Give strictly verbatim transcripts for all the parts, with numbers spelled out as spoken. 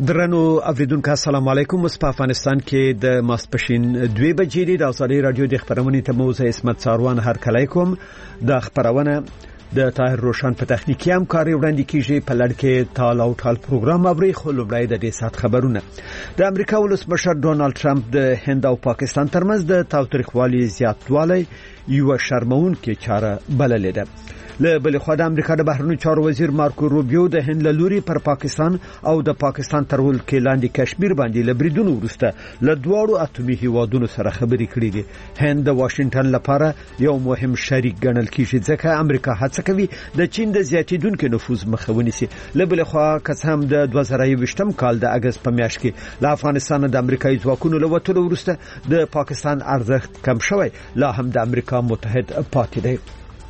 درنو اوریدونکو السلام علیکم. اوس په افغانستان کې د ماسپښین دوه بجې دي. د ازادي رادیو د خبرونې ته موزه اسمت ساروان هر کله کوم. د خبرونه د طاهر روشن په تخنیکی همکاري وړاندې کیږي. په لړ کې تال او ټال پروګرام اوري خو لومړی د دې سات خبرونه. د امریکا ولسمشر ډونالد ټرمپ د هند او پاکستان ترمنځ د تاوتریخوالي زیاتوالی یو شرمونکې چاره بللې ده. له بل خو د امریکا د بهرنیو چارو وزیر مارکو روبیو د هند له لوري پر پاکستان او د پاکستان تر ولکې لاندې کشمیر باندې لبریدونو ورسته له دواړو اتومي هیوادونو سره خبرې کړې دي. هند د واشنگټن لپاره یو مهم شریک ګڼل کیږي ځکه امریکا هڅه کوي د چین د زیاتیدونکو نفوذ مخه ونیسي. له بل خو قسم د دوه زره یوویشتم کال د اگست په میاشت کې له افغانستان د امریکایي ځواکونو له وټلو ورسته د پاکستان ارزښت کم شوی لا هم د امریکا متحد پاتې دی.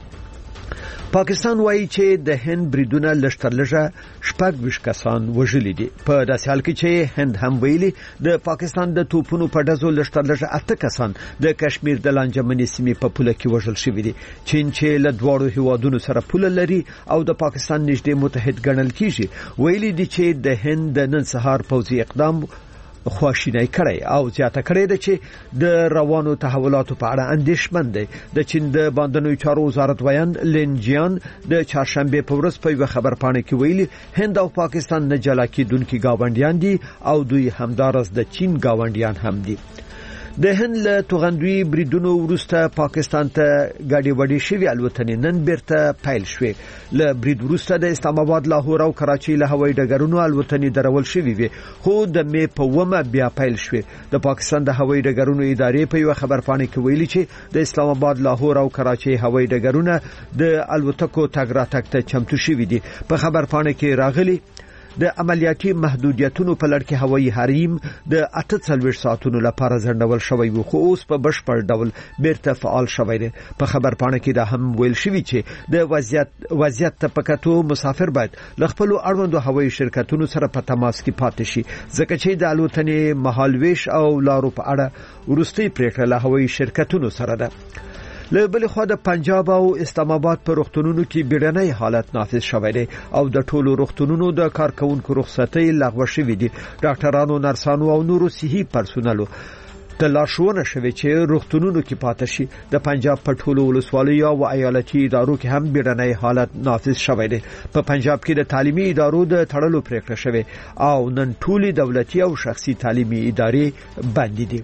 پاکستان وایي چې د هند بریدونه لشترلږه شپږ ویشت کسان وژلي دي. په داسې حال کې چې هند هم ویلي د پاکستان د توپونو په ډزو لشترلږه اته کسان د کشمیر د لانجمنې سیمې په پوله کې وژل شوي دي. چین چې له دواړو هیوادونو سره پوله لري او د پاکستان نږدې متحد ګڼل کیږي ویلي دي چې د هند د نن سهار پوځي اقدام خواشینی کړی او زیاته کړی ده چې د روانو تحولاتو په اړه اندېښمن دی. د چین د باندنوي چارو وزارت ویان لینجیان د چهارشنبه په ورځ په یو خبر پاڼه کې ویلي هند او پاکستان نه جلا کېدونکي گاونډیان دي او دوی همدارس د چین گاونډیان هم دي. د هند له توغندوی بریدونو وروسته پاکستان ته غاډي وډي شوی الوتنې نن بیرته پیل شوې. له برید وروسته د اسلام آباد، لاهور او کراچۍ له هوایي ډګرونو الوتنې درول شوې وي خو د می په ومه بیا پیل شوې. د پاکستان د هوایي ډګرونو ادارې په یو خبر پاڼه کې ویلي چې د اسلام آباد، لاهور او کراچۍ هوایي ډګرونه د الوتکو تګ راتګ ته چمتو شوي دي. په خبر پاڼه کې راغلي د عملیاتي محدودیتونو په لړ کې هوایي حریم د اته څلوېښت ساعتونو لپاره ځنډول شوی و خو اوس په بشپړ ډول بیرته فعال شوی دی. په خبر پاڼه کې دا هم ویل شوی چې د وضعیت وضعیت ته پکاتو مسافر باید ل خپل اړوندو هوایي شرکتونو سره په تماس کې پاتې شي ځکه چې د الوتنې مهالويش او لارو په اړه ورستي پریکړه له هوایي شرکتونو سره ده. له بل خو د پنجاب او اسلام آباد په روغتونونو کې بیړنۍ حالت نافذ شوی دی او د ټولو روغتونونو د کارکونکو رخصتۍ لغوه شوې دي. ډاکټرانو، نرسانو او نورو صحي پرسونلو ته لارښوونه شوې چې روغتونونو کې پاتې شي. د پنجاب په ټولو ولسوالیو او ایالتي ادارو کې هم بیړنۍ حالت نافذ شوی دی. په پنجاب کې د تعلیمي ادارو د تړلو پریکړه شوې او نن ټولي دولتي او شخصي تعلیمي ادارې بند دي.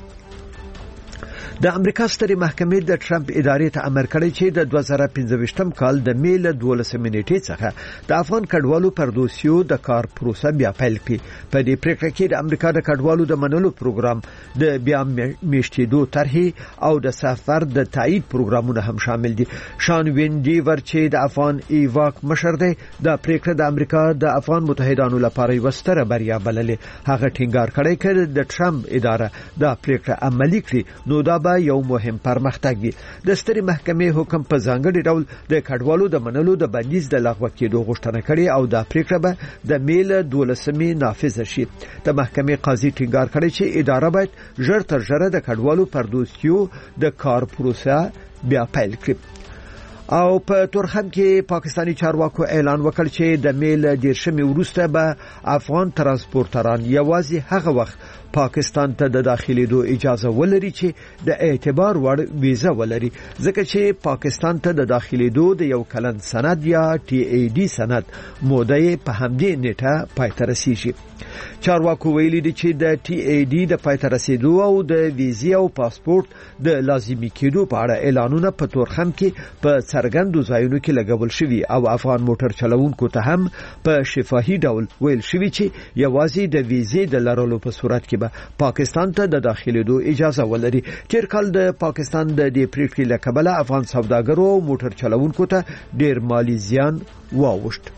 د امریکا سترې محکمې د ټرمپ ادارې ته امر کړی چې د دوه زره پنځه کال د می له دولسمې نیټې څخه د افغان کډوالو پر دوسیو د کار پروسه بیا پیل کړي. په دې پریکړه کې د امریکا د کډوالو د منلو پروګرام، د بیا میشتېدو طرحې او د سفر د تایید پروګرامونه هم شامل دي. شان وینډیور چې د افغان ایواک مشر دی د پریکړه د امریکا د افغان متحدانو لپاره یو ستره بریا بللې. هغه ټینګار کړی چې د ټرمپ اداره د پریکړه عملي کړي نو دا یو مهم پرمختګ دی. د سترې محکمې حکم په ځانګړي ډول د کډوالو د منلو د بندیز د لغوه کېدو غوښتنه کړې او د پریکړه به د میل دولسمې نافذ شي. د محکمې قاضي ټینګار کړی چې اداره باید ژر تر ژره د کډوالو پر دوسیو د کار پروسه بیا پیل کړي. او په تورخم کې پاکستانی چارواکو اعلان وکړ چې د میل دیرشمې وروسته به افغان ترانسپورټران یوازې هغه وخت پاکستان ته د داخليدو اجازه ولري چې د اعتبار وړ ویزه ولري ځکه چې پاکستان ته د داخليدو د یو کلن سند یا ټي ای ډي سند موده په همدې نیټه پای ته رسیږي. چارواکو ویلي دي چې د ټي ای ډي د پای ته رسیدو او د ویزې او پاسپورت د لازمي کېدو په اړه اعلانونه په تورخم کې په څرګندو ځایونو کې لګول شوي او افغان موټر چلوونکو ته هم په شفاهي ډول ویل شوي چې یوازې د ویزې د لرلو په صورت کې پاکستان ته د داخليدو اجازه ولري. تیر کال د پاکستان د دې پریکړې له کبله افغان سوداګرو او موټر چلوونکو ته ډیر مالی زیان واوښت.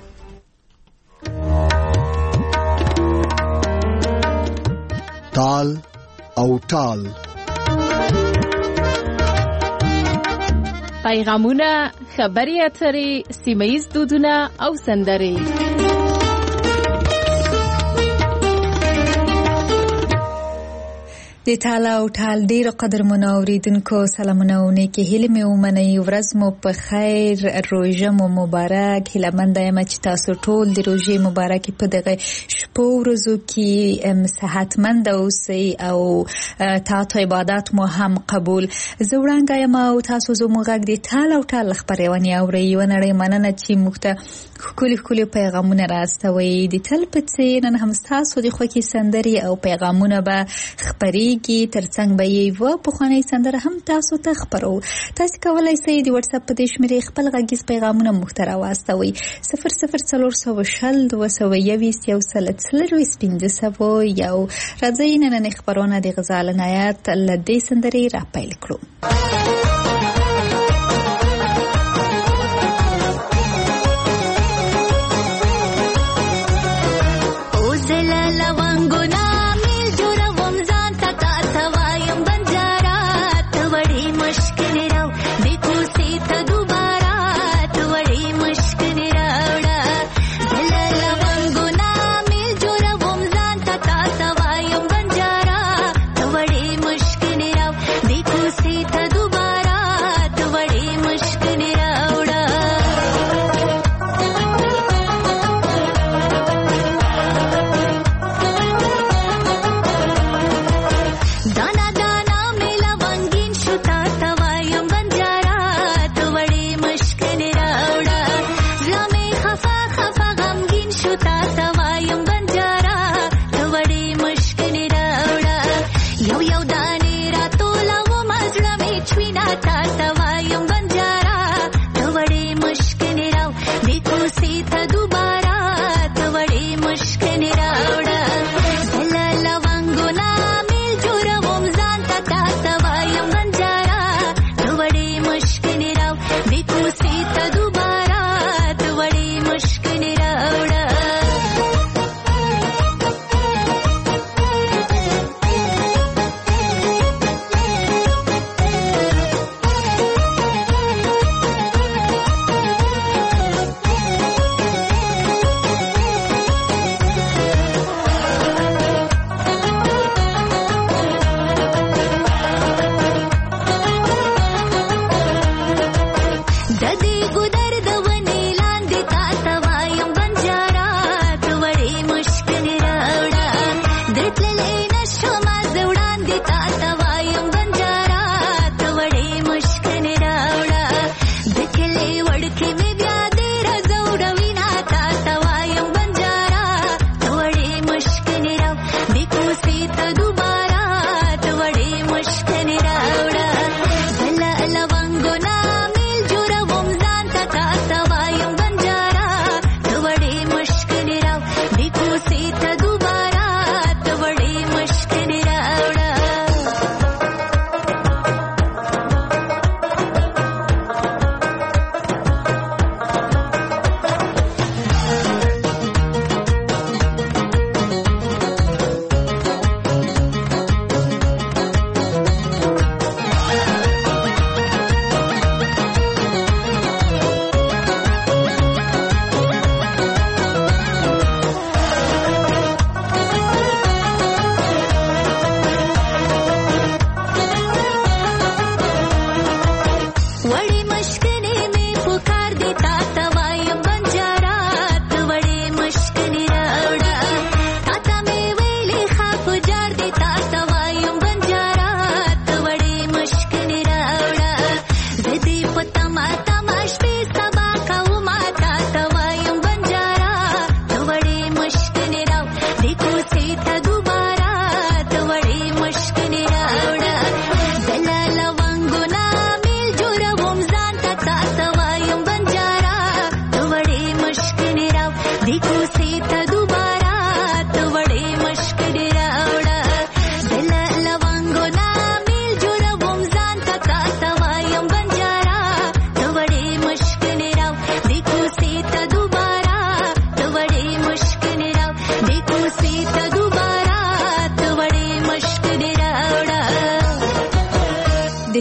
تال او ټال پیغامونه، خبري اترې، سیمه‌ییز دودونه او سندرې. د تاله او ټال ډیرو قدرمنو اوریدونکو سلامونه او نیکې هیلې مې ومنئ. ورځ مو په خیر، روژه مو مبارک. هیله منده یم چې تاسو ټول د روژې مبارکې په دغه شپو ورځو کې صحتمند اوسئ او طاعت او عبادت مو هم قبول. زه وړاندې یم او تاسو زموږ غږ د تاله او ټال خپرونې اورئ. یوه نړۍ مننه چې موږ ته ښکلي ښکلي پیغامونه راستوئ. د تل په څېر نن هم ستاسو د خوښې سندرې او پیغامونه به خپرېږي. ترڅنګ به یوه پخوانۍ سندره هم تاسو ته خپرو. تاسو کولی شئ د واتساپ په دې شمېرې خپل غږیز پیغامونه موږ ته راواستوئ. صفر صفر څلور سوه شل دوه سوه یویشت یو سل څلرویشت پنځه سوه یو. راځئ نننۍ خپرونه د غزال عنایت له دې سندرې را پیل کړو. Sita Dubai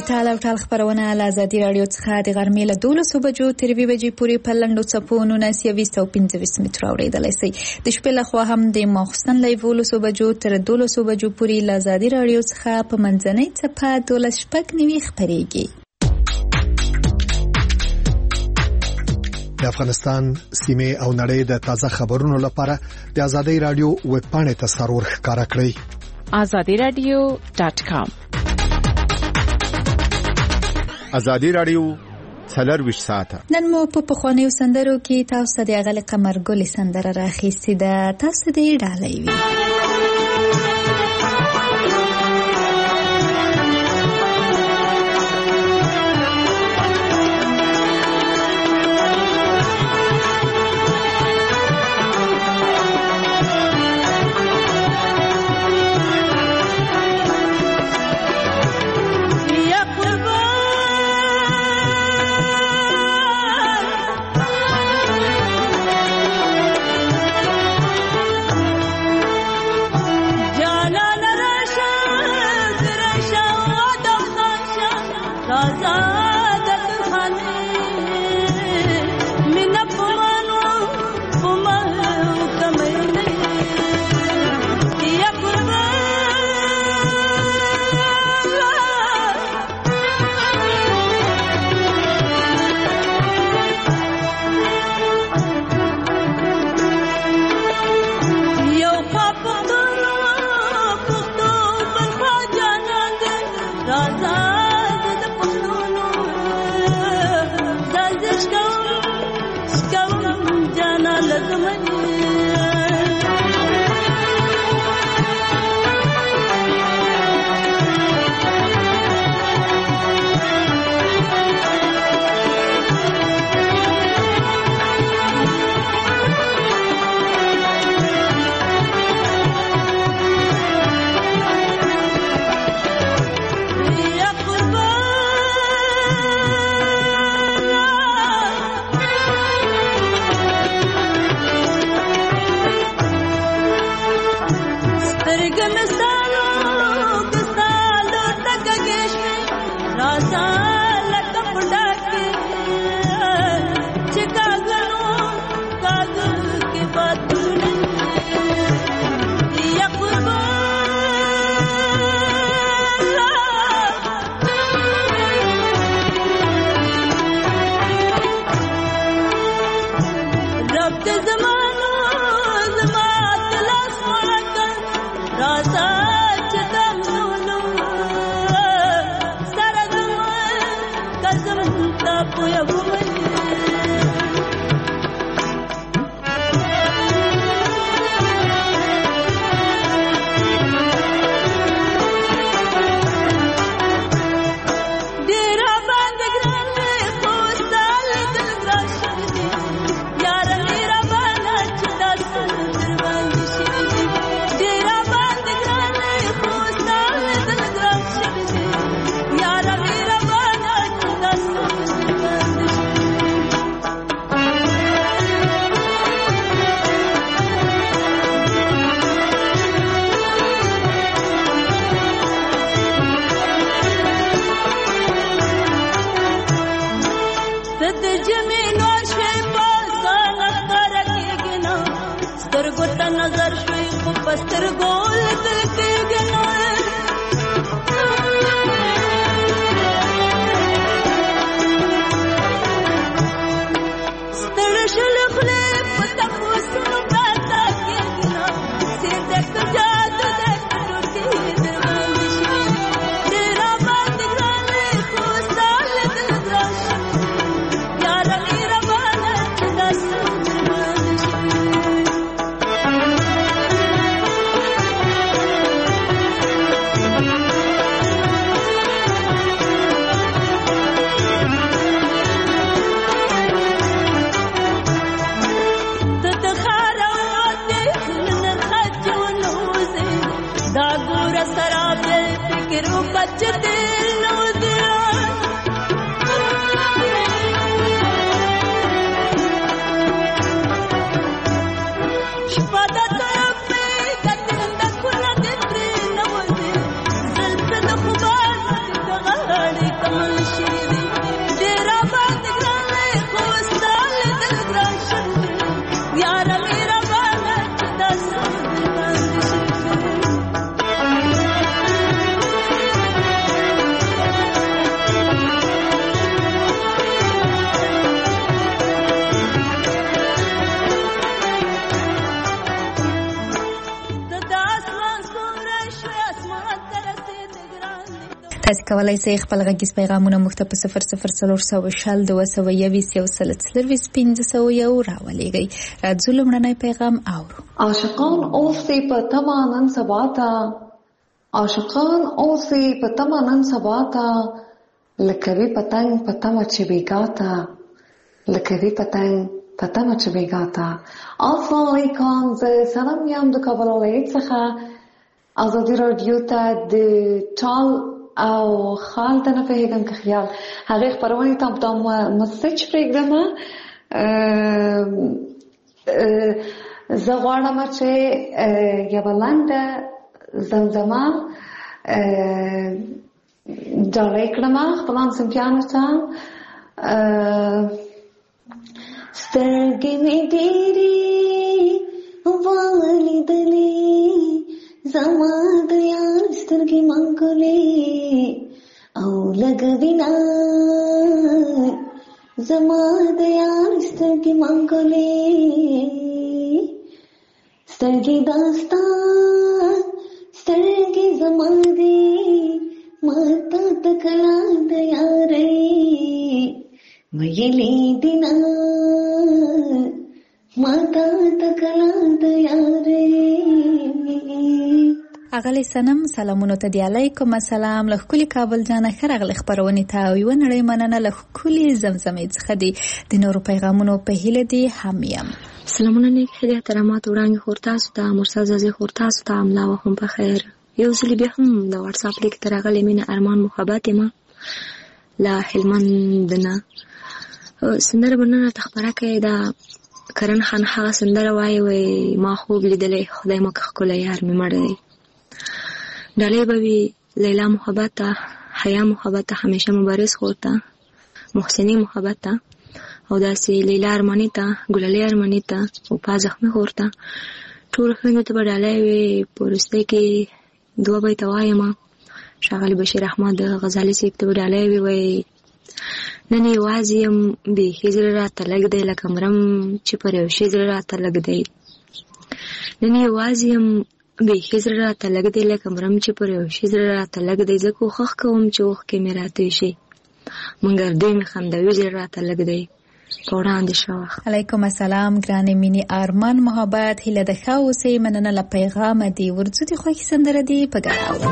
ټال او ټال خبرونه له ازادي رادیو څخه د غرمې له دولسو بجو تر یوې بجې پورې په لنډو څپو نولس یویشت او پنځه ویشت متره اورېدلی شئ. د شپې لخوا هم د ماخوستن له یولسو بجو تر دولسو بجو پورې له ازادي رادیو څخه په منځنۍ څپه دولس شپږ نوي خپرېږي. د افغانستان سیمې او نړۍ د تازه خبرونو لپاره د ازادي رادیو ویب پاڼې ته سرور ښکارا کړئ. azadi radio dot com. ازادي رادیو څلور ویشت ساعته. نن مو په پخوانیو سندرو کې تاسو د اغل قمر ګل سندره راخېستې ده. تاسو دې ډالۍ وي. کولای شئ خپل غږیز پیغامونه موږ ته په صفر صفر څلور سوه شل دوه سوه یویشت یو سل څلرویشت پنځه سوه یو راولېږئ. راځو لومړنی پیغام اورو. عاشقان اوسئ په تمه نن سبا ته، عاشقان اوسئ په تمه نن سبا ته، لکه وي پتنګ په تمه چې بېګا ته، لکه وي پتنګ په تمه چې بېګا ته. السلام علیکم، زه سلام یم د کابل ولایت څخه. ازادي راډیو ته د ټال او خال ته نه پوهېږم که خیال هغې خپرونې ته دا مسج پرېږدم. زه غواړم چې یوه لنډه زمزمه ډالۍ کړم خپلو همصنفیانو ته. سترګې مې ډېرې ولیدلې، زما د یار سترګې منګولې، او لږ وینا زما د یار سترګې منګولې. سترګې داستا سترګې زما دې، ماته تکلا د یارې ویلې دینا، ماته تکلا د یارې. اغلی سنم سلامونو ته دی علیکم السلام. له ښکلي کابل جانه ښه راغلې خپرونې ته او یوه نړۍ مننه له ښکلي زمزمې څخه دي. د نورو پیغامونو په هیله دي هم یم. سلامونه نیک هیلې احترامات وړاندې خور تاسو ته، مرسل زازې خور تاسو ته، املا وهم په خیر. یو ځلې بیا هم د واټساپ لیک ته راغلې مینه ارمان محبت یم له هلمند نه. سندره به نن راته خپره کړې ده. کرن خان هغه سندره وایي وایي ما خوب لیدلی خدای مکه ښکلی یار مې مړ دی. ډالۍ به وي لیلا محبت ته، حیا محبت ته، همیشه مبارز خور ته، محسنی محبت ته، او داسې لیلا ارماني ته، ګلالۍ ارماني ته، وفا زخمي خور ته. ټولو خویندو ته به ډالۍ وي. په وروستۍ کې دوه بیته وایم. ښاغلي بشیر احمد غزالي صاحب ته به ډالۍ وي. وایي نن یوازې یم، بیخي زړه راته لږ دی، لکه مرم چې پر یو شي زړه راته لږ دی. نن یوازې یم، بیخي زړه راته لږ دی، لکه مرم چې پر یو شي زړه راته لږ دی. زه کوښښ کوم چې اوښکې مې راتوی شي، مګر دوی مې خندوي زړه راته لږ دی. په وړاندې شه وخت. علیکم السلام ګرانې مینې ارمان محبت هیله د ښه اوسئ. مننه له پیغامه دي. ورځو دې خوښې سندره دي په ګډه اورو.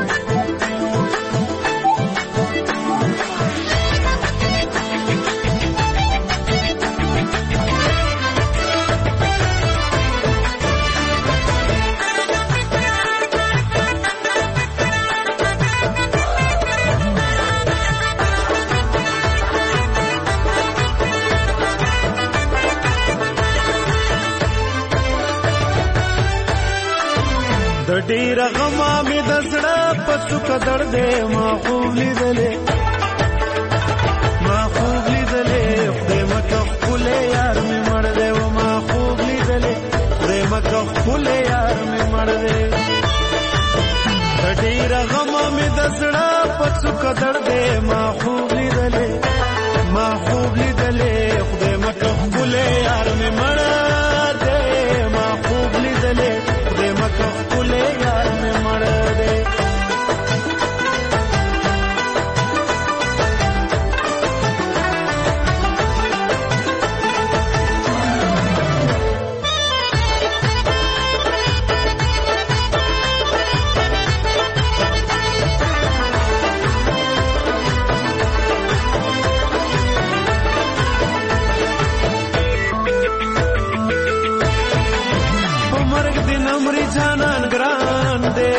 ډیر غما مې د زړه په څوکه دردې، ما خوب لیدلې ما خوب لیدلې خدای مکه ښکلی یار مې مړ دی. و ما خوب لیدلې خدای مکه ښکلی یار مې مړ دی. د ډیر غما مې د زړه په څوکه دردې، ما خوب لیدلې ما خوب لیدلې خدای مکه ښکلی یار مې مړ دی. ما خوب لیدلې خدای مکه ښکلی یار مې مړ دی. جانان ګران دی،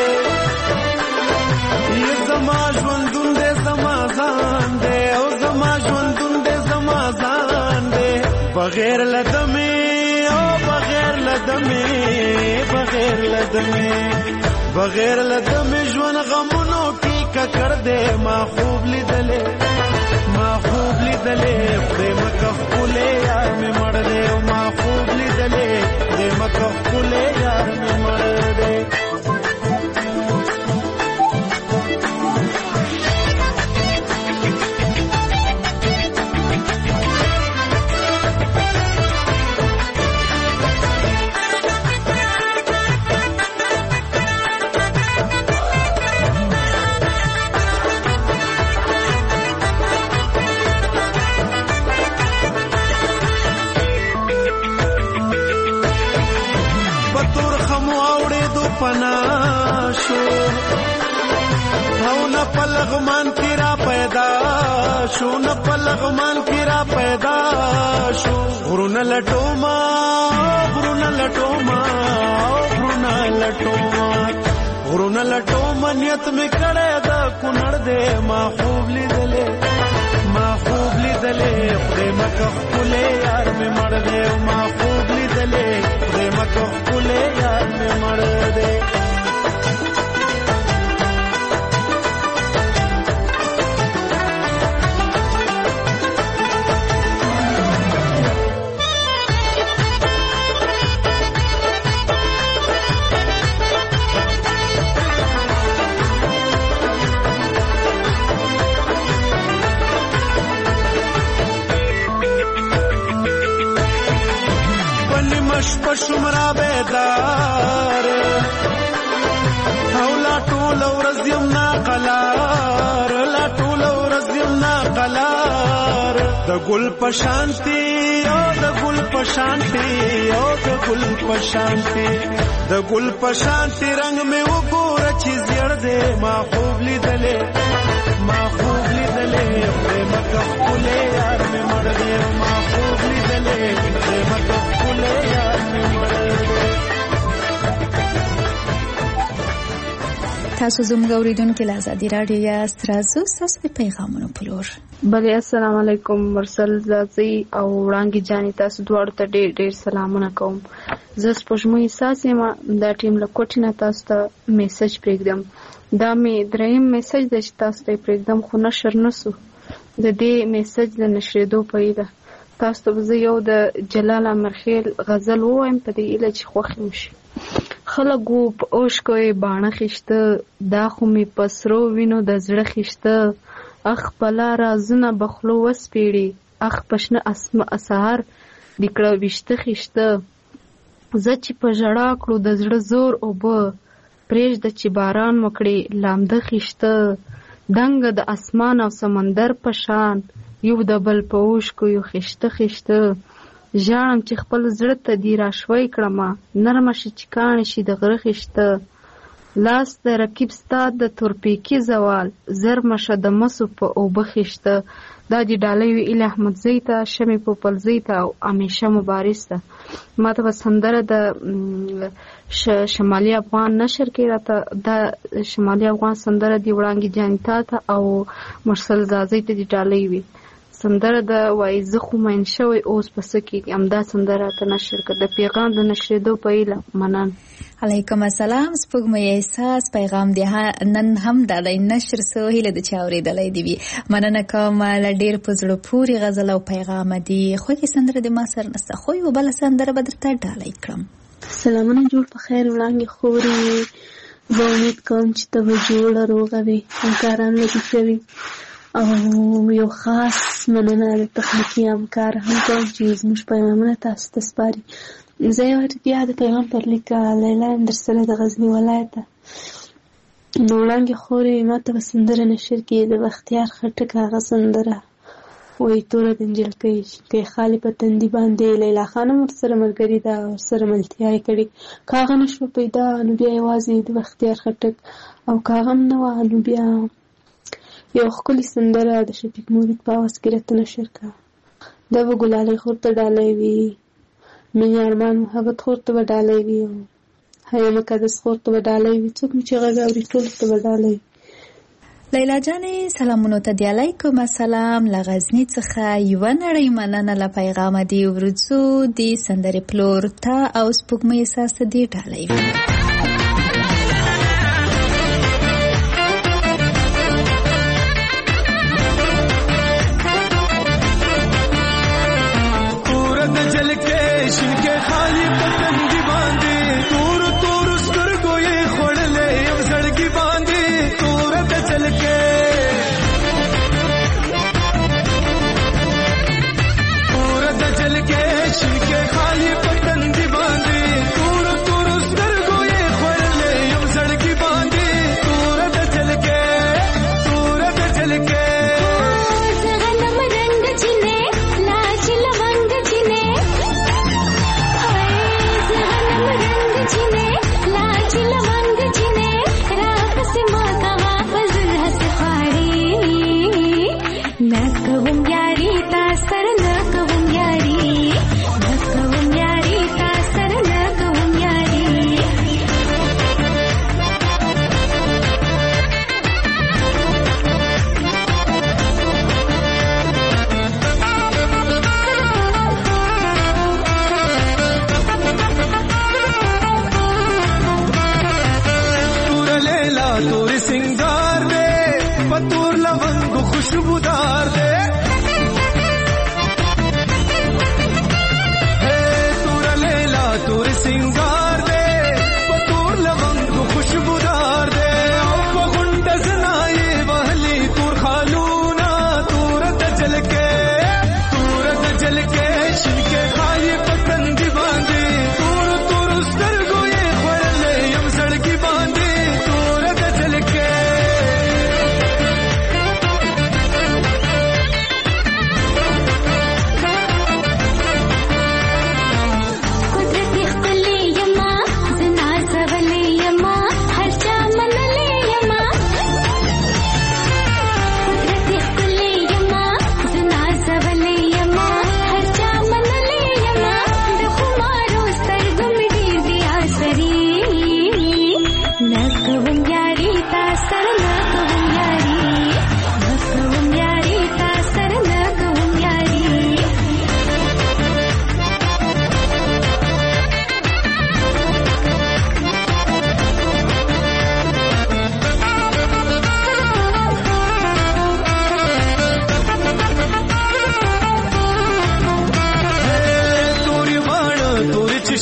یې زما ژوندون دی زما ځان دی، او زما ژوندون دی زما ځان دی. بغیر له دمې او بغیر له دمې بغیر له دمې بغیر له دمې ژوند غمونو کې ککړ دی. ما خوب لیدلې ما خوب لیدلې خدای مکه ښکلی یار مې مړ دی. ما خوب لیدلې خدای مکه ښکلی یار مې مړ دی. پنا شو او نه پلغمان کی را پیدا شو نه پلغمان کی را پیدا شو غرونه لټوما غرونه لټوما غرونه لټوما غرونه لټوما نیت می کړه دا کونړ دې ما خوب لیدلې ما خوب لیدلې خدای مکه خپلې یار می مړ دې ما خوب لیدلې خدای مکه خپلې یار می مړ دې شمرا بیدار او لا ټول ورځ یم نا قلار لا ټول ورځ یم نا قلار د ګل پشانتی او د ګل پشانتی او د ګل پشانتی د ګل پشانتی رنگ می وګور چې زیړ دې ما خوب لیدلې ما خوب لیدلې مکه خپلې یار می مړ دې ما خوب لیدلې مکه خپلې یار می مړ دې تاسو زموږ اوریدونکو له ازادي راډیو یا ستاسو تاسو د پیغامونو په لور بله السلام علیکم مرسل زازي او وړانګې جانې تاسو دواړو ته ډېر ډېر سلامونه کوم زه سپوږمۍ احساس یم دا ټیم له کوټې نه تاسو ته میسج پرېږدم دا مې دریم میسج دی چې تاسو ته یې پرېږدم خو نشر نه سو د دې میسج د نشرېدو په هیله تاسو ته به زه یو د جلال امرخیل غزل ووایم په دې هیله چې خوښ مو شي خلک وو په اوښکو یې باڼه خیشته دا خو مې په سرو وینو د زړه خیشته اخ په لاره رازونه به خولو وسپېړي اخ په شنه سهار دې کړه ویشته خیشته زه چې په ژړا کړو د زړه زور اوبه پرېږده چې باران وکړي لامده خیشته دنګه د اسمان او سمندر په شان یو د بل په اوښکو یو خیشته خیشته ژاړم چې خپل زړه ته دې راشوی کړمه نرمه شي چې کاڼې شي د غره خیشته لاس د رقیب ستا د تورپیکي زوال زرمه شه د مسو په اوبه خیشته دا دې ډالۍ وي ایله احمدزۍ ته شمې پوپلزۍ ته او همیشه مبارز ته ما ته به سندره د شمالي افغان نشر کې راته دا شمالي افغان سندره دې وړانګې جانتا ته او مرسل زازۍ ته دې ډالۍ وي سندره د وایي زه خو مین شوی اوس په څه کېږي همدا سندره ته نشر کړه د پیغام د نشرېدو په هیله منن علیکم السلام سپوږمۍ احساس پیغام دی نن هم ډالۍ نشر سو هیله د چا اورېدلی دی وي مننه کوم له ډېر په زړه پورې غزل او پیغام دی خوږې سندره د ما سره نسته خو یوه بله سندره به درته ډالۍ کړم سلامونه جوړ په خیر وړانګې خورې زه امید کوم چې ته به جوړه روغه وي همکاران لرې کوي او یو خاص مننه د تخنیکي همکار هم کوم چې زموږ پیغامونه تاسو ته سپاري زه یو بیا د پیغام پر لیک لیلا یم در سره د غزني ولایته نو وړانګې خورې ما ته به سندره نشر کړي د بختیار خټک هغه سندره وایي توره د نجلکۍ که یې خالي په تندي باندې لیلا خان هم ورسره ملګري ده ورسره ملتیا یې کړې که هغه نه شوه پیدا نو بیا یوازې د بختیار خټک او که هغه هم نه وه نو بیا یو ښکلې سندره د شفیق مورید په اواز کې راته نشر کړه دا به ګلالۍ خور ته ډالۍ وي مینې ارمان محبت خور ته به ډالۍ وي او حیا مقدس خور ته به ډالۍ وي څوک مې چې غږ اوري ټولو ته به ډالۍ وي لیلا جانې سلامونو ته دی علیکم السلام له غزني څخه یوه نړۍ مننه له پیغامه دی ورځو د سندرې پلور ته او سپوږمۍ احساس ته دی ډالۍ وي के खाली पतन दी बांधी तूर तूर स्तर गोये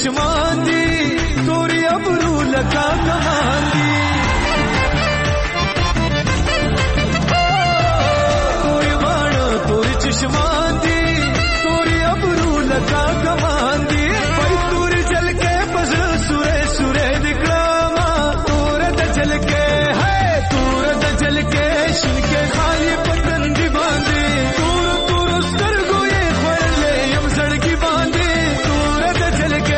چشمان دی توري ابرو لکا کمان دی توري باڼه توري چشمان دی توري ابرو لکا کمان دی پای توري جل کې پزړه سورې سورې دکړما تور د جل کې ہے تور د جل کې شین کې خالی پتن دی باندې تور تور سترګو یې خړلې یم زړګي باندې تور د جل کې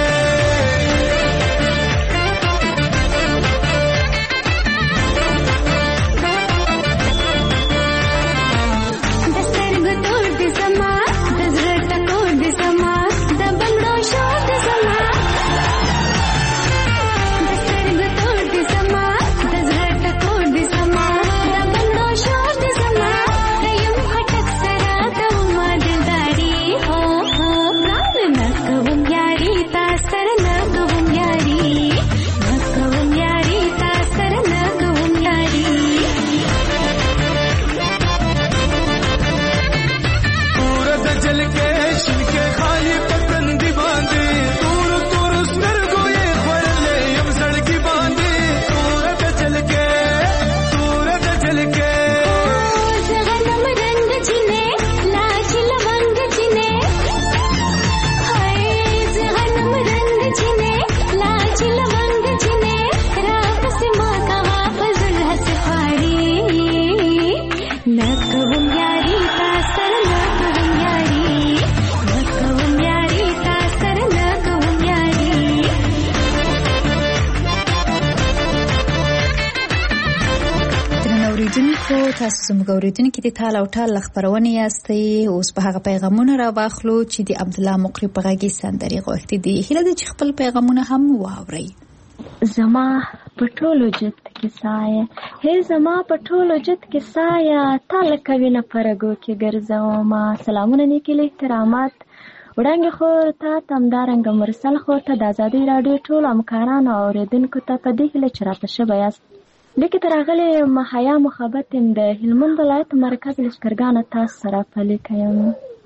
تاسو زموږ اوریدونکو کې د تال او ټال خبرونه یاستئ. اوس په هغه پیغامونه را واخلو چې د عبد الله مقری په غږی سندري غوښتي دي. هله د خپل پیغامونه هم واوري. زما پټولو جت کې سایه هي زما پټولو جت کې سایه تل کوي نه پرګو کې ګرځاو ما سلامونه نیکي احترامات وړاندې خو ته تمدارنګ مرسل خو ته د آزادۍ رادیو ټول همکارانو او اوریدونکو ته په دې کې چرته شبه یاست. لیکن تراغله محیا محبت د هلمند ولایت مرکز لشکرګان تاسو سره پلي کوم.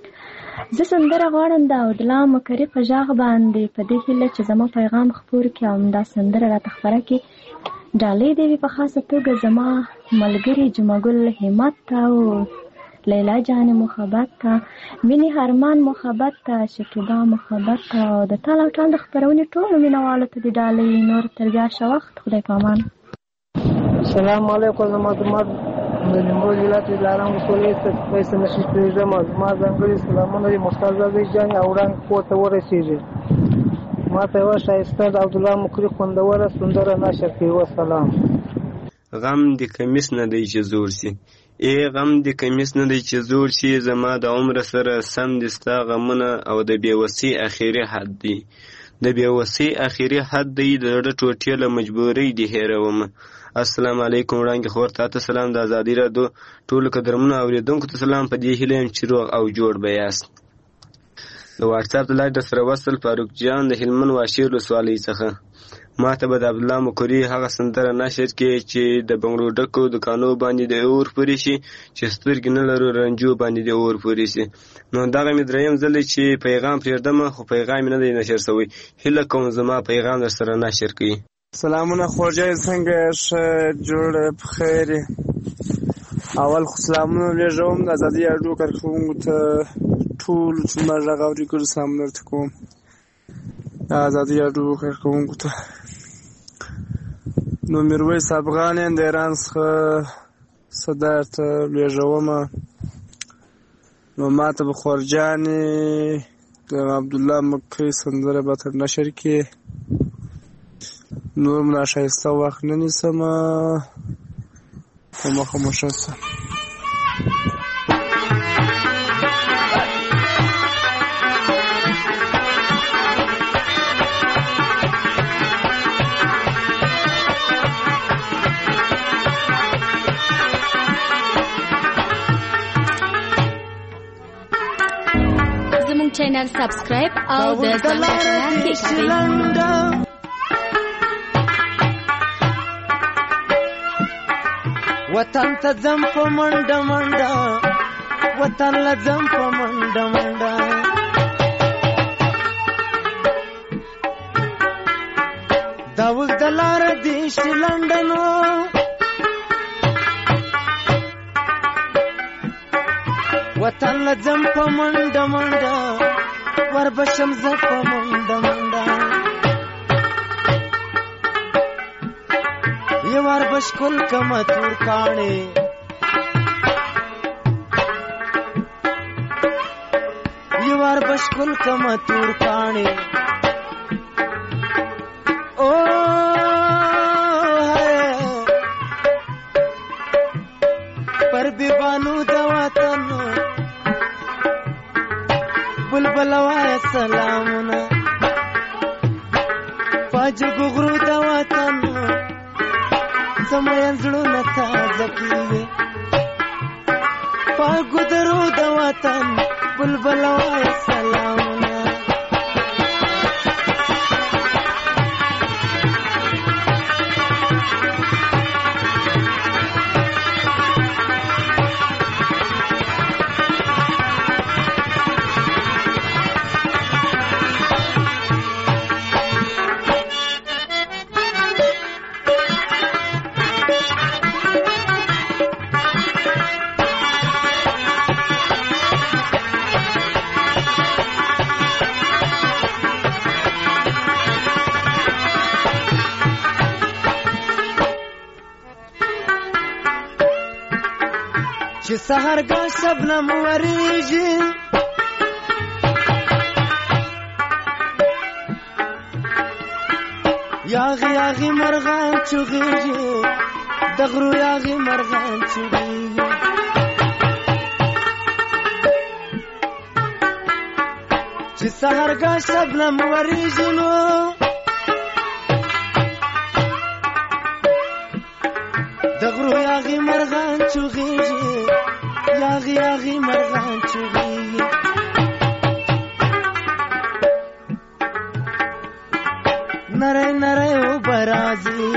زه سندره غواړم د عبدالله مقری په ژغ باندې په دې هیله چې زما پیغام خپور کړم. دا سندره را تخبره کې ډالۍ دی په خاصه توګه زما ملګری جمعګل همت او لیلا جان محبت ته مینی هرمان محبت ته شکیبا محبت ته او د تاله ټال د خبرونې ټول مینوالو ته د ډالۍ نور ترګا شوخت خدای پامان. السلام علیکم زما د مر د نیمروز ولایت د لارام ولسوالۍ څخه پیسې نشي پېژنم. ما ځانګړي سلامونه د مختار زوی جان او رنګ کوته ورسېږي. ما ته یو شایسته د عبدالله مقری خوندوره سندره نشر کوي. وسلام. غم د کمیس نه دی چې زور سي ای غم د کمیس نه دی چې زور سي زما د عمر سره سم دستا غمونه او د بیوسی اخیری حد دی د بیوسی اخیری حد دی د ټوټې له مجبورۍ دی هیروم. السلام علیکم وړاندې خور تاسو سلام د ازادي رادیو ټول قدرمنو اوریدونکو ته سلام په دې هیله چې روغ او جوړ بیاست. د واتس اپ د لایډ سره وصل فاروق جان د هلمند واشیر ولسوالۍ څخه ما ته د عبد الله مقری هغه سندره نشر کې چې د بنگلو ډکو دکانو باندې د اور پوری شي چې سترګې نه لرو رنجو باندې د اور پوری شي. نو دغه مې دریم ځل چې پیغام پرېږدم خو پیغام نه دی نشر شوی. هیله کوم زما پیغام در سره نشر کړئ. سلامونه خوږه څنګه ښه جوړ بخیر. اول خو سلامونه لږوم د ازادي رادیو کارکونکو ته ټول چې ما راغوري کړ سلامونه ورته کوم. د ازادي رادیو کارکونکو ته نو میرویس افغان د ایران څخه صدر ته لږوم. نو ماته بخورجانې د عبدالله مقری سندره به تر نشر کې نور ملا شایسته وخت نه نیسم خو مخه مشسته. زموږ چینل سبسکرایب او د زنګ بټن کلیک وطن ته ځم په منډه منډه وطن له ځم په منډه منډه اوږده لاره دې شي لنډنو وطن له ځم په منډه منډه وربشم زه په منډه منډه یو وربش کل کمه تور کاڼې یو وربش کل کمه تور کاڼې او پر بیبانو د وطن بلبل وای سلامونه پاجګو غرو د وطن سمين زړونه تازه کیږي پاګو درو د وطن بلبل وای سلامونه چې سحرګاه شبنم وریږي یاغي یاغي مرغان چغېږي د غرو یاغي مرغان چغېږي چې سحرګاه شبنم وریږي نو د غرو یاغي مرغان چغېږي یاغي یاغي مرغان چغېږي نری نری اوبه راځي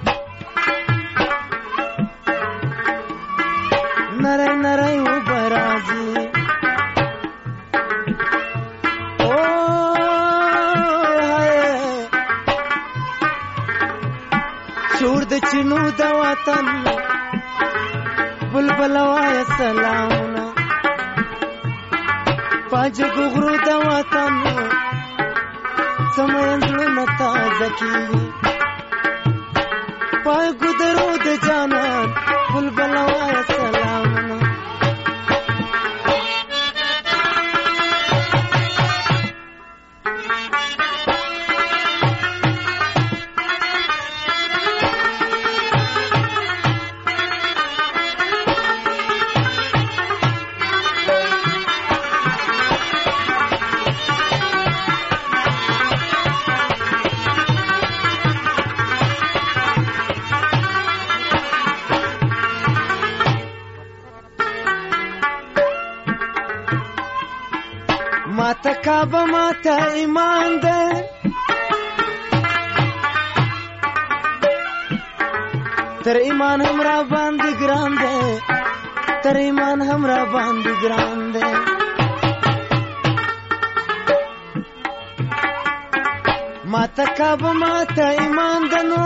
نری نری اوبه راځي او شور د چینو د وطن بلبل وای سلامونه پاجګو غرو د وطن سمين زړونه تازه کیږي پاګو درو د جانان بلبل وای سلامونه ماته کعبه ماته ایمان ده تر ایمان هم را باندې ګران ده تر ایمان هم را باندې ګران ده ماته کعبه ماته ایمان ده نو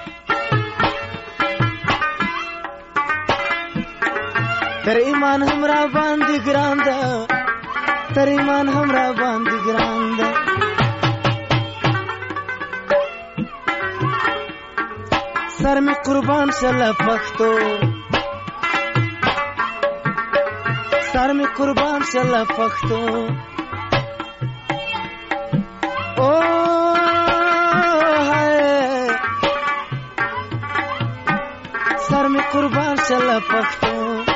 تر ایمان هم را باندې ګران ده تر ایمان هم را باندې ګران ده سر می قربان شله پښتو سر می قربان شله پښتو او سر می قربان شله پښتو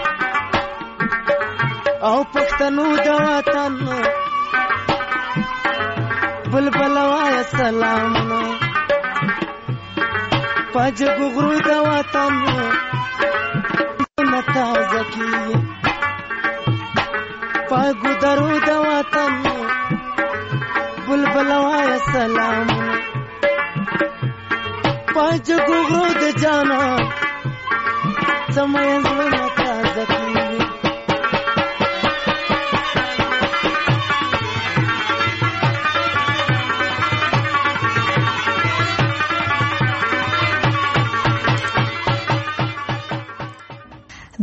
او پښتنو د وطن بلبل وای سلامونه پاجګو غرو د وطن تازه کیږي پاګو درو د وطن بلبل وای سلامونه پاجګو غرو د جانان سمين زړونه تازه کیږي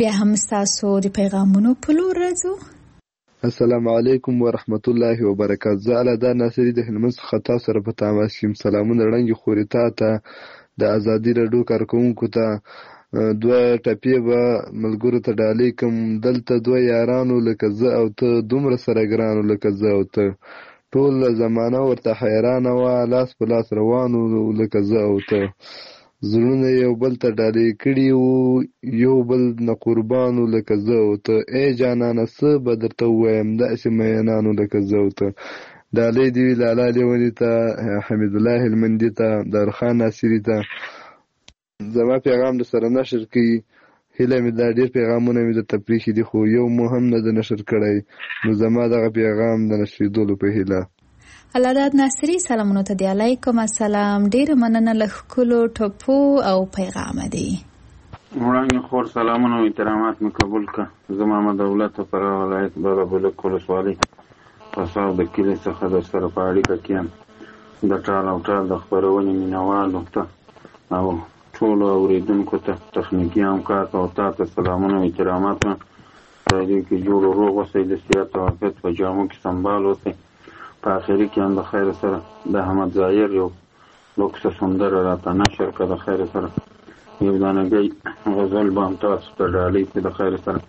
بیا هم تاسو د پیغامونو په لور راځو. السلام علیکم ورحمت الله وبرکاته. زه الادا ناصری د هلمند څخه تاسو سره په تماس یم. سلامونه وړاندې خوري تا ته د ازادي راډیو کارکونکو ته. دوه ټپې به ملګرو ته ډالۍ کوم. دلته دوه یارانو لکه زه او ته، دومره سره ګرانو لکه زه او ته، ټول زمانه ورته حیرانه وه، لاس په لاس روانو لکه زه او ته، زړونه یو بل ته ډالۍ کړي وو، یو بل نه قربانو لکه زه او ته. ای جانانه څه به درته ووایم، داسې مینانو لکه زه او ته. ډالۍ دې وي لالا لیوني ته، حمید الله هلمندي ته، دارخان ناصري ته. زما پیغام در سره نشر کړي. هیله مې دا ډېر پیغامونه مې درته پرېښي دي، خو یو مو هم نه ده نشر کړی. نو زما دغه پیغام د نشرېدلو په هیله. الاداد ناصری سلامونو ته دی. علیکم السلام. ډېره مننه له ښکلو ټپو او پیغامه دی. وړاندې خور سلامونه او احترامات مې قبول کړه. زه محمد دولت فراه ولایت بلبلک ولسوالۍ قصاب د کلي څخه در سره په اړیکه کې یم. د ټال او ټال د خپرونې مینوالو ته او ټولو اورېدونکو ته، تخنیکي همکار ته او تا ته سلامونه او احترامات مې. په دې کې جوړ و روغ اوسئ، د صحت او عافیت په جامو کې سنبال اوسئ. په آخري کې هم د خیر سره د احمد ظاهر یو لوکسه سندره راته نشر کړه. د خیر سره یو دانګۍ غزل به هم تاسو ته ډالۍ کړي. د خیر سره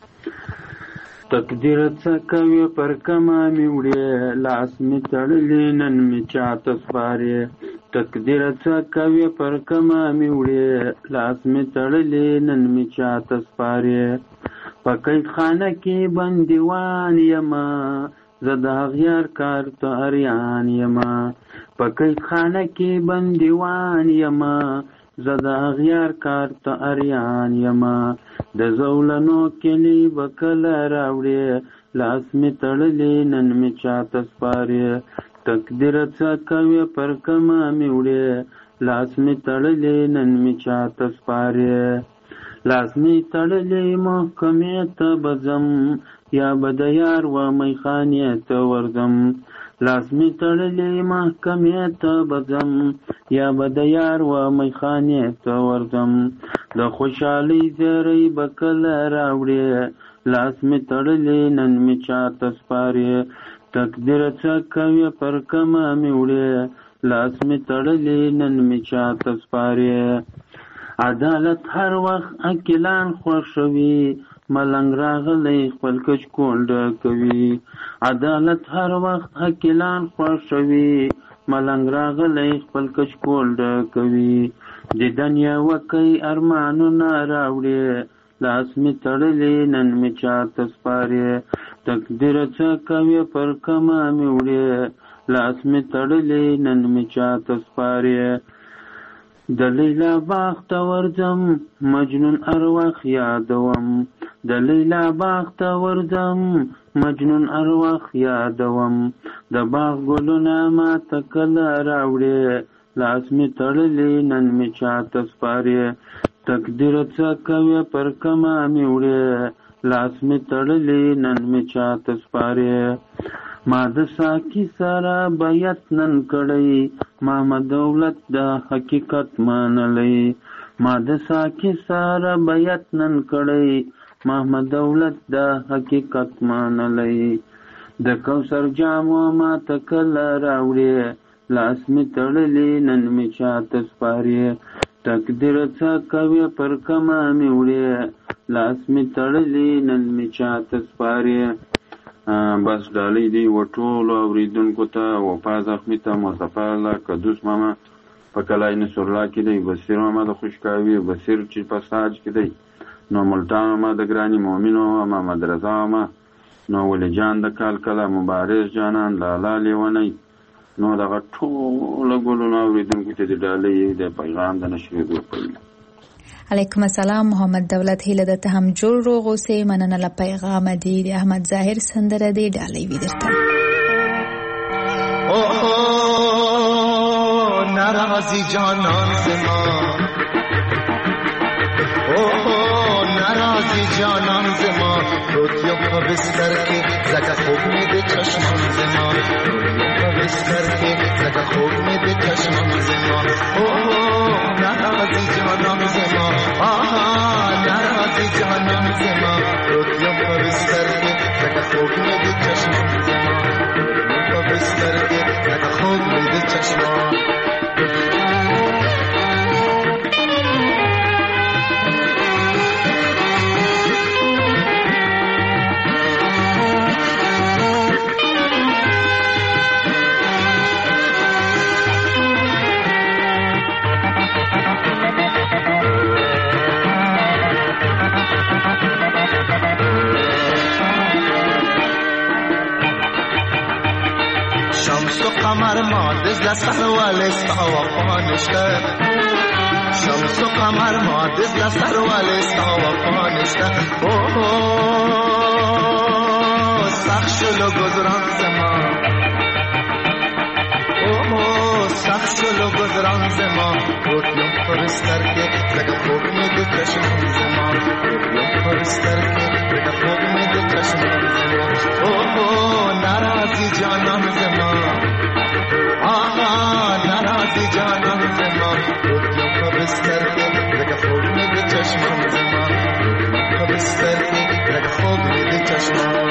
تقدیر څه کوي پر کمه مې وړې، لاس مې تړلې نن مې چاته سپارې. تقدیر څه کوي پر کمه مې وړې، لاس مې تړلې نن مې چاته سپارې. په قید خانه کې بندیوان یمه، زه د اغیار کار ته اریان یمه. په قید خانه کې بندیوان یمه، زه د اغیار کار ته اریان یمه. د زولنو کلی به کله راوړې، لاس مې تړلې نن مې چاته سپارې. تقدیر څه کوي پر کمه مې وړې، لاس مې تړلې نن مې چاته سپارې. لاس مې تړلې محکمې ته به ځم، یا به د یار و میخانې ته ورځم. لاس مې تړلې محکمې ته به ځم، یا به د یار و میخانې ته ورځم. د خوشحالۍ زیری به کله راوړې، لاس مې تړلې نن مې چاته سپارې. تقدیر څه کوي پر کمه مې وړې، لاس مې تړلې نن مې چاته سپارې. عدالت هر وخت عاقلان خوښوي، ملنګ راغلی خپل کچ کونډه کوي. عدالت هر وخت عاقلان خوښوي، ملنګ راغلی خپل کچ کونډه کوي. د دنیا وکی ارمانونه راوړې، لاس مې تړلې نن مې چاته سپارې. تقدیر څه کوي پر کمه مې وړې، لاس مې تړلې نن مې چاته سپارې. د لیلا باغ ته ورځم، مجنون هر وخت یادوم. د لیلا باغ ته ورځم، مجنون هر وخت یادوم. د باغ ګلونه ماته کله راوړې، لاس مې تړلې نن مې چاته سپارې. تقدیر څه کوي پر کمه مې وړې، لاس مې تړلې نن مې چاته سپارې. ما د ساقي سره بیعت نن کړی، محمد دولت د حقیقت منلی. ما د ساقي سره بیعت نن کړی، محمد دولت د حقیقت منلی. د کوثر جامو ما ته کله راوړې، لاس مې تړلې نن مې چاته سپارې. تقدیر څه کوي پر کمه مې وړې، لاس مې تړلې نن مې چاته سپارې. بس ډالۍ دی و ټولو اورېدونکو ته، وفا زخمي ته، مصطفی الله قدوس ماما په کلای نصرالله کې دی، بصیر ماما د خوشکاوي، بصیر چې په ساج کې دی، نو ملتان ماما د ګراني مؤمنو، محمد رضا ماما، نو ولی جان د کال کله، مبارز جانان، لالا لیونی. نو دغه ټولو ګلونو اورېدونکو ته د ډالۍ د پیغام د نشرېدو پیل. علیکم السلام. محمد دولت هیله ده ته هم جوړ روغ اوسې. مننه له پیغام دی. د احمد ظاهر سندره دی ډالۍ وي درته. اوه ناراضی جانان زما، اوه ناراضی نرازی جانان زما روتیم پا بستر که زکا خوب میده چشمان زما روتیم پا بستر که زکا خوب میده چشمان زما اوه نرازی جانان زما آها نرازی جانان زما روتیم پا بستر که زکا خوب میده چشمان زما روتیم پا بستر که زکا خوب میده چشمان قمر ما دز لسر والستا وفانشته شمس و قمر ما دز لسر والستا وفانشته اوه سخ شلو گذران زما اوه سخ شلو گذران زما روتیم پرستر که زگه خوب میده چشمان زما روتیم پرستر که زگه خوب میده چشمان زما اوه نرازی جانان زما آها نرازی جانان زما روتیم پا بستر که زگه خوب میده چشمان زما روتیم پا بستر که زگه خوب میده چشمان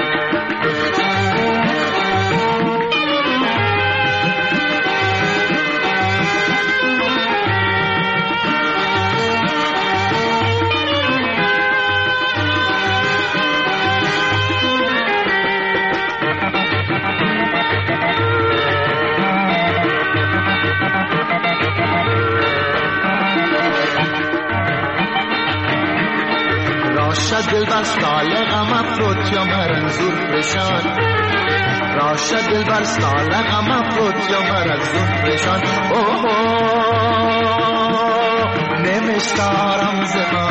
دل بر سال غم افروت یا مرنزور پریشان راشد دل بر سال غم افروت یا مرنزور پریشان اوه نمیشتارم زما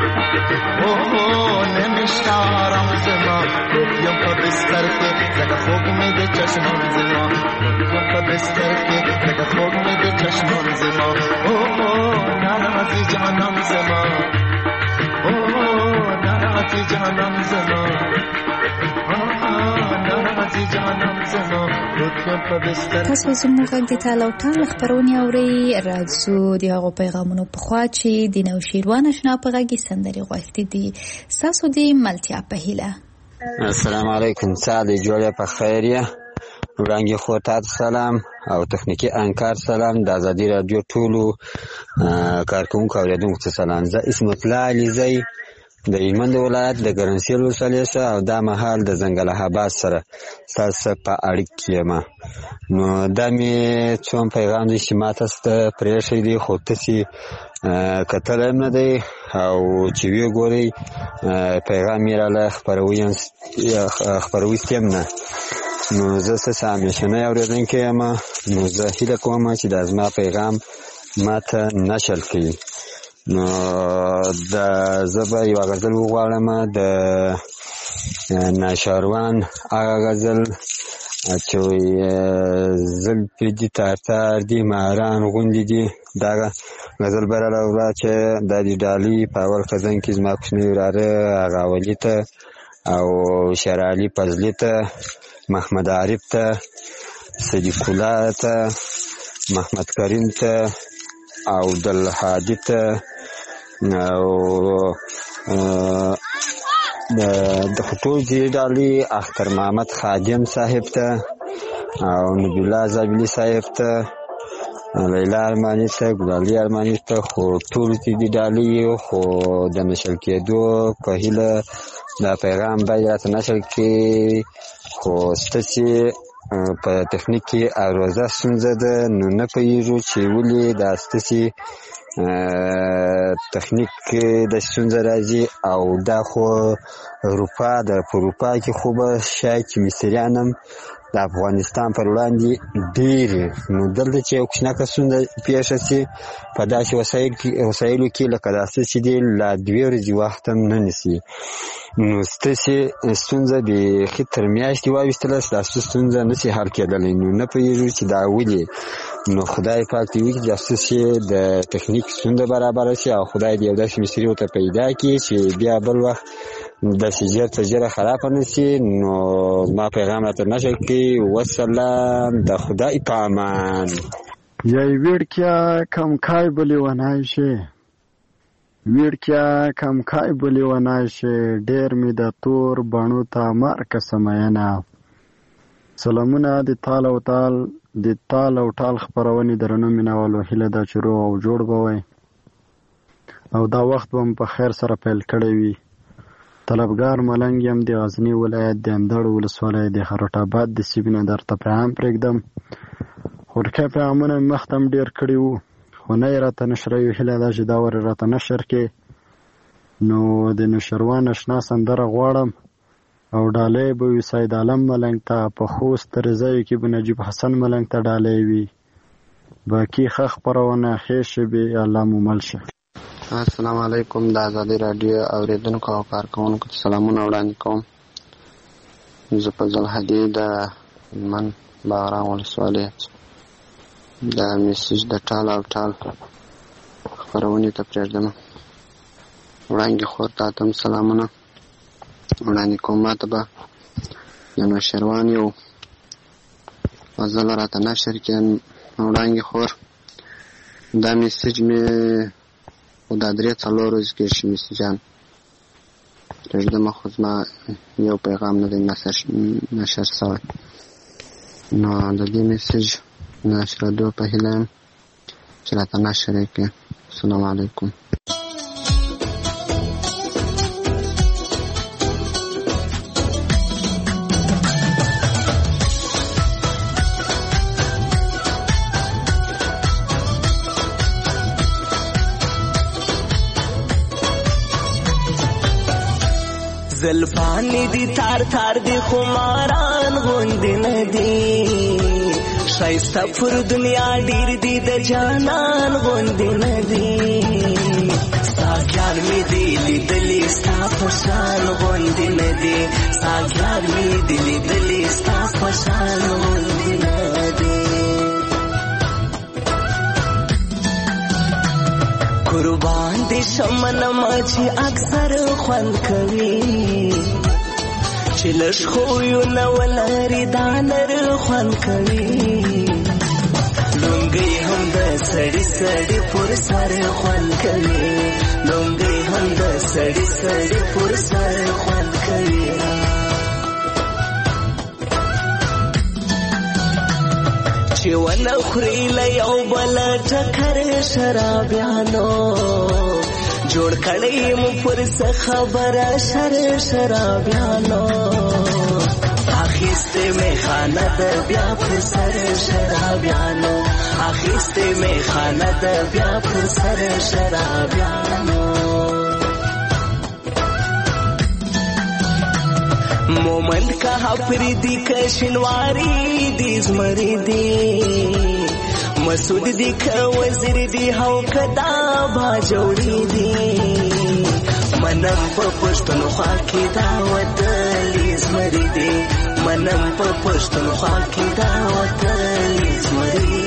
اوه نمیشتارم زما روتیم پا بستر که زگه خوب میده چشمان زما روتیم پا بستر که زگه خوب میده چشمان زما اوه نرازی جانم زما اوه نرازی جانم زما نرازی جانم زما روتیم پا بستر. تاسو زموږ غږ د تاله او ټال خبرونه اورئ راځو د هغو پیغامونو په خوا چې د نوشیروان اشنا په غږ سندرې غوښتي دي ستاسو د ملتیا په هیله. السلام علیکم سعد جوړه په خیریه وړاندې خو تاسو سلام او تخنیکی انکار سلام د ازادي رادیو ټولو کارکونکو اوریدونکو ته سلام. زه اسمت الله علیزی د هلمند ولایت د ګرمسیر ولسوالۍ څخه او دا مهال د ځنګل آباد سره تاسو په اړیکه کې یم. نو دا مې څوم پیغام دی چې ما تاسو ته پرېښی دی خو تاسې کتلی هم نه دی او چې ویې ګورئ پیغام یې راله خپرویست یم نه. نو زه ستاسې همیشنی اورېدونکی یم. نو زه هیله کوم چې دا زما پیغام ما ته نشل کوي. نو دا زه به یوه غزل وغواړم د ناشاروان هغه غزل چې زلفې دي تارتار دي ماران غوندې دي دا غزل به راله وړه چې دا د ډالۍ په اول خزان کې زما کوچنی وراره هغه ولي ته او شرعلي فضلي ته محمد عارف ته صدیق الله ته محمد کریم ته او عبدالهادي ته او د خطوط دې ډالۍ اختر محمد خادم صاحب ته او نبی الله زابلي صاحب ته لیلا ارماني ته ګلالي ارماني ته خو ټول دې ډالۍ خو د نشل کېدو په هیله دا پیغام باید راته نشل کې خو ستاسې په تخنیک کې اروزه ستونزه ده. نو نه پوهېږو چې ولې دا ستاسې تخنیک د ستونزه راځي او دا خو اروپا ده. په اروپا کې خو به شاید چې مصریان هم د افغانستان پر وړاندې ډېرې نو دلته چې یو کوچنکه ستونزه پېښه شي په داسې وسایلو کې لکه دا څه چې دي لا دوې ورځې وخت هم نه نیسي. نو ستاسې ستونزه بیخي تر میاشتې واویستله دا ستونزه نشي حل کېدلی. نو نه پوهېږو چې دا ولې نو خدای پاک دې وکړي چې افسوس یې د تخنیک ستونزه برابره شي او خدای دې یو داسې مستري ورته پیدا کړي چې بیا بل وخت داسې ژر تر ژره خرابه نه شي. نو ما پیغام راته نشر کړي. وسلام، د خدای په امان. یای ویړکیا کم کای بلی ونای شي ویړکیا کم کای بلی ونای شي ډیر می د تور بڼو ته مارک سماینا. سلامونه د تال او تال د تال او تال خبرونه درنه مینوالو هله دا چرو او جوړ بوي او دا وخت هم په خیر سره پیل کړی وي. طلبګار ملنګ يم د غزنی ولایت د اندړ ولسوالۍ د خروټ آباد د سیبینه در ته پرام پرېږدم. خورکه پیغامونه مختم ډیر کړي وو خو نه راته نشر یو هله دا چې دا ور راته نشر کې. نو د نشروان آشنا سندره غواړم او ډالۍ به وي سید عالم ملنګ ته په خوست تر ځای کې به نجیب حسن ملنګ ته ډالۍ وي. باقي ښه خپرونه ښې شبې الله مو مل شه. السلام علیکم. د ازادي راډیو اوریدونکو او کارکونکو ته سلامونه وړاندې کوم. زه په زلحدي د من بغران ولسوالۍ د میسج د ټال او ټال خپرونې ته پرېږدم. وړاندې خور ته هم سلامونه وړاندې کوم. ما ته به د نوشروان یو غزل راته نشر کړي وړاندې خور. دا میسج مې خو دا درې څلور ورځې کې شي میسجان پرېږدم خو زما یو پیغام نه دی نشر شوی. نو د دې میسج نشرېدو په هیله یم چې راته نشر یې کړي. السلام علیکم. زلفانی دی تار تار دی خماران غوندی ندی شایسته پر دنیا ډیر دی د جانان غوندی ندی ساګیار می دی لیدلی ستا پشان غوندی ندی ساګیار می دی لیدلی ستا پشان غوندی ندی قربان دی شمن مچی اکثر خوند کوي چې لږ خویو نه ولري دا نر خوند کوي لونګۍ هم د سړي سړي پر سر خوند کوي لونګۍ هم د سړي سړي پر سر خوند کوي چې ونه خوري له یو بل ټکر شرابیانو جوړ کړی مو پر څه خبره شر شرابیانو اخیسته می خانه د بیا پر سر شرابیانو اخیسته می خانه د بیا پر سر شرابیانو مومن کا پریدی کشنواری دی زمری دی مسعود دی که وزیر دی هاو کدا با جوړی دی منم په پښتونخوا کې دا وطن زمری دی منم په پښتونخوا کې دا وطن زمری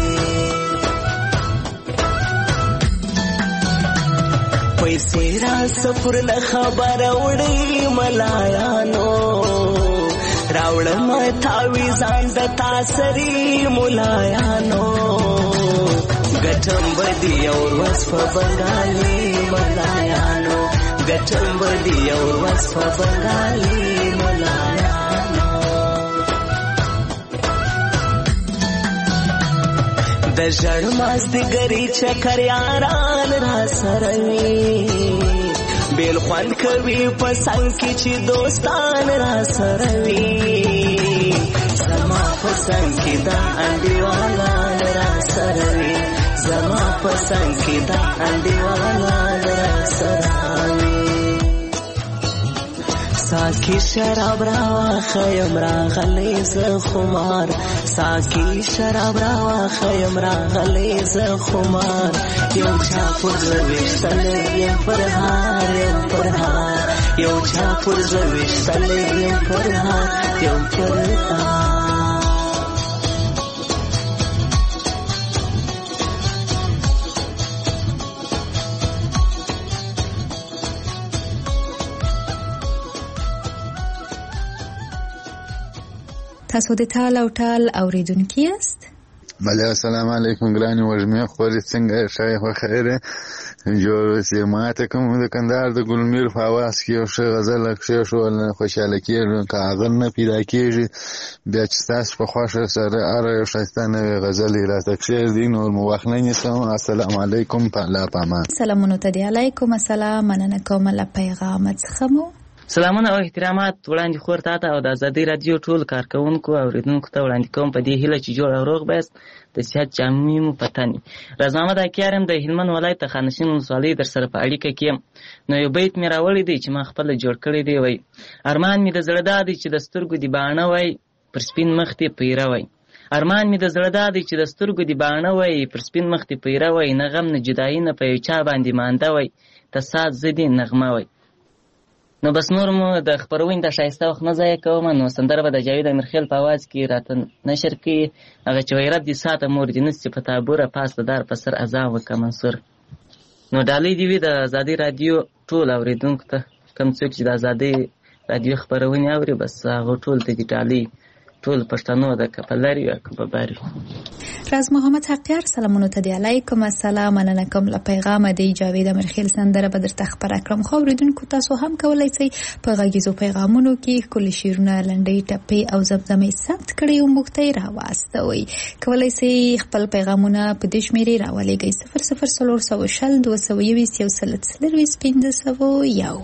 پیسې را سفر نه خبر وړي ملایانو راوړم تاویزان د تاسری ملایانو ګټم بدی اور وس په بنگالي ملایانو ګټم بدی اور وس په بنگالي ملایانو د ژړ ماس د ګری چکر یاران را سروي بیل خوان کوي په څنګ کې چې دوستان را سروي زما په څنګ کې دا انډیوالا را سروي زما په څنګ کې دا انډیوالا را سروي ساکی شراب راوا خیم راغلی ز خمار ساکی شراب راوا خیم راغلی ز خمار یو چا پر زویشتل یم پرهار یم پرهار یو چا پر زویشتل یم پرهار یم پرهار تاسو د ټال او ټال اوریدونکي یاست. بله السلام علیکم ګرانې وږمې خورې څنګه ښه خو خیره جوړ سي ماته کوم د کندهار د ګلمیر په اواز کې یو ښه غزل کښېښول خوشحاله کېږم که هغه نه پیدا کېږي بیا چې ستاسو په خوښه سره هره یو ښایسته نوې غزل یې راته کښېږدي نور مو وخت نه نیسم. السلام علیکم په الله پامان. سلامونه ته دی. علیکم السلام. مننه کوم له پیغامت څخه مو سلامونه او احترامات وړاندې خور ته ته او د ازادۍ رادیو ټول کارکونکو او اوریدونکو ته وړاندې کوم په دې هیله چې جوړ او روغ بایست د صحت جامې مو پتني. راز محمد اکیارم د هلمند ولایت د خانشین ولسوالۍ در سره په اړیکه کې نو یو بیت مې راوړی دی چې ما خپله جوړ کړی دی. وایي ارمان مې د زړه دا دی چې د سترګو دې باڼه وای پر سپین مخ دې پیره وای. ارمان مې د زړه دا دی چې د سترګو دې باڼه وای پر سپین مخ دې پیره وای. نه غم نه جدایي نه په یو چا باندې مانده وای ته ساز زه دې نغمه وای. نو بس نور مو د خپرونې د ښایسته وخت نه ضایع کوم. نو سندره به د جاوید امیرخیل په اواز کې راته نشر کړي هغه چې وایي رب دې ساته مور دې نسي په تابوره پاس د دار په سر اذان وکړه منصور. نو ډالۍ دې وي د ازادۍ رادیو ټول اورېدونکو ته کوم څوک چې د ازادۍ رادیو خپرونې اوري بس هغه ټول ته دې ډالۍ ټول پښتنو د کپلاري او کباباري. راز محمد حقیار سلامونه ته دی. علیکم السلام. مننه کوم له پیغام دی. جاوید امیرخیل سندره به درته خبره کړم. خو اوریدونکو تاسو هم کولی شئ په غږیزو پیغامونو کې کلی شیرونه لنډۍ ټپې او زمزمې ثبت کړئ او موږ ته یې راواستوئ. کولی شئ خپل پیغامونه په دې شمېرې راولېږئ صفر صفر څلور سوه شل دوه سوه یویشت یو سل څلرویشت پنځه سوه یو.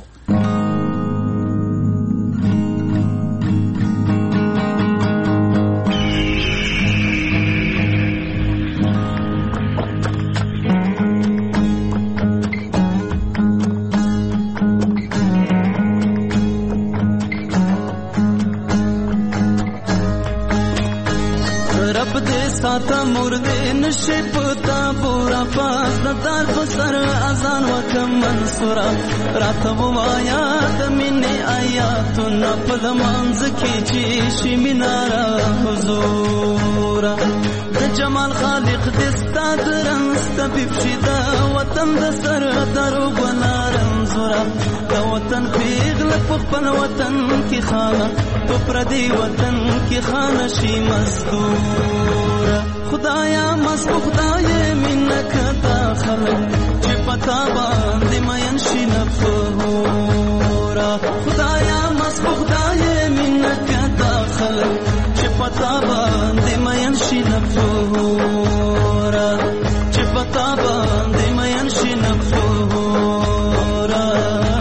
ساته مرده نشي پتا پورا پاس دار پسر اذان وکم منصورا راته وایا د منی آیات نپل منځ کې چې شي منارا حضور د جمال خالق د ستاد رنست بفشدا وطن د سر درو بنارم زورا د وطن پیغل په خپل وطن کې خانه تو پر دی وطن کې خانه شي مزدور خدایا مست خدای منک داخل چې پتا باندې مین شي نفورا خدایا مست خدای منک داخل چې پتا باندې مین شي نفورا چې پتا باندې مین شي نفورا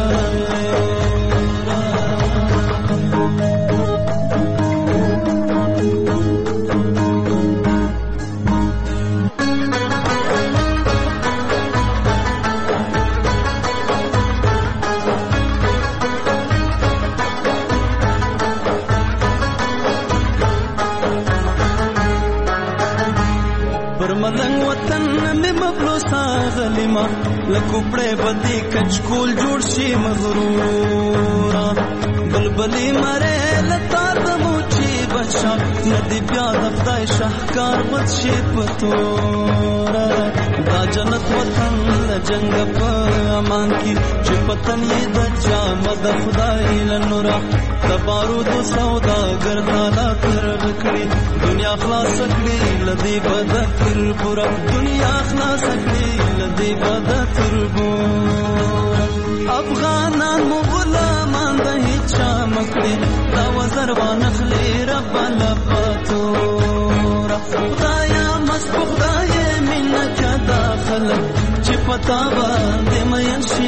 غلیما لکوپړې بدی کچکول جوړ شي مغرورا بلبلی مره لتار د موچی بچا ندی بیا د خدای شاهکار بد شي پتورا دا جنت وطن جنگ په امان کی چې پتن یې د جامه د خدای لنورا د بارود سودا ګرځالا تر کړی دنیا خلاص کړی لدی بد تر پورا دنیا خلاص کړی لدی بد تر پورا افغانان غلامان د هیڅ مکړي دا وزر وانخلی رب لپاتورا خدایا مست خدای منک داخل چې پتا باندې مین شي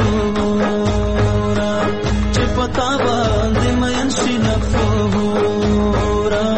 نفورا چې پتا باندې مین شي نفورا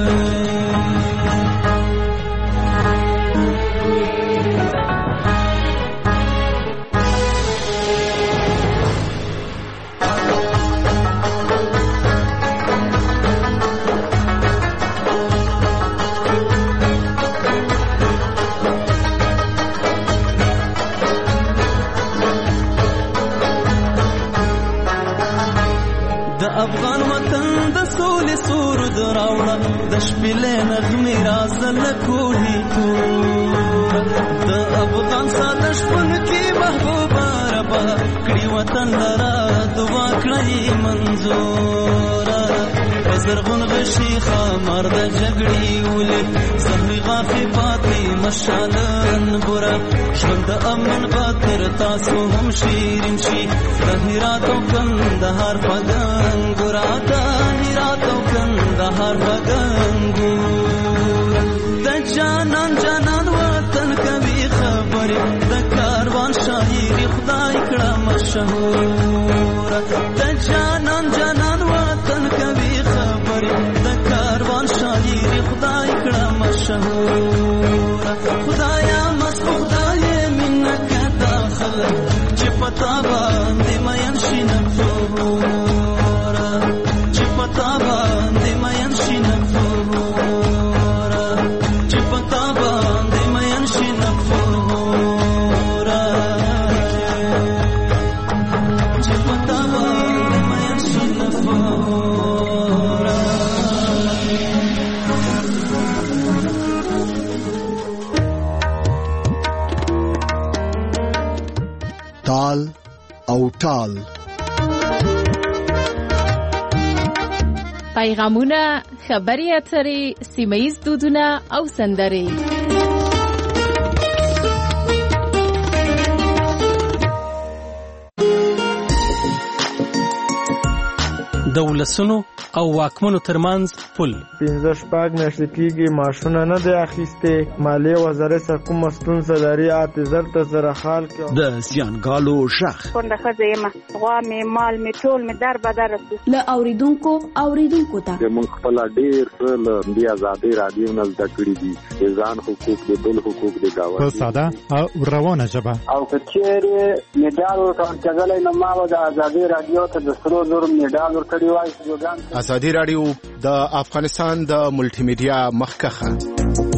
افغان وطن د سولې سرود راوړه د شپېلې نغمې رازل کوهي تور د افغان ساده شپون کې محبوبه ربا کړي وطن لرا دعا کړئ منظور زرغون غشي خمر د جګړې ولې زهري غافي پاتې مشالن بورا ژوند د امن باتر تاسو هم شیرین شي د هرات او کندهار پدن ګورا د هرات او کندهار پدن ګورا د جانان جانان وطن کوي خبرې د کاروان شاعري خدای کړه مشهور د جانان جانان وطن کوي خبرې د کاروان شاعري خدای کړه مشهور خدایا مست خدای منک داخل چې پتا باندې مېن شي نفور چې پتا باندې مېن شي نفور چې پتا باندې مېن شي نفور چې پتا باندې مېن شي نفور تال او ټال پیغامونه، خبري اترې، سیمه‌ییز دودونه او سندرې. د ولسونو او واکمنو ترمنځ پل. پنځه شپږ میاشتې کېږي معاشونه نه دی اخیستې. مالیې وزارت څخه کومه ستونزه لري اته زر ته زره خال کې. د زیانګالو غږ. کونډه ښځه یم، غوا مې مال مې ټول مې در بدر رسو. له اوریدونکو اوریدونکو ته موږ خپل ډېر څه له دې ازادۍ راډیو نه زده کړي دي. د ځان حقوق د بل حقوق د ګاونډي په ساده او روانه ژبه. او که چېرې میډال ورکول کېدلی نو ما به د ازادۍ راډیو ته د سرو زرو میډال ورکړی وای. ازادي راډیو د افغانستان د ملټي میډیا مخکخه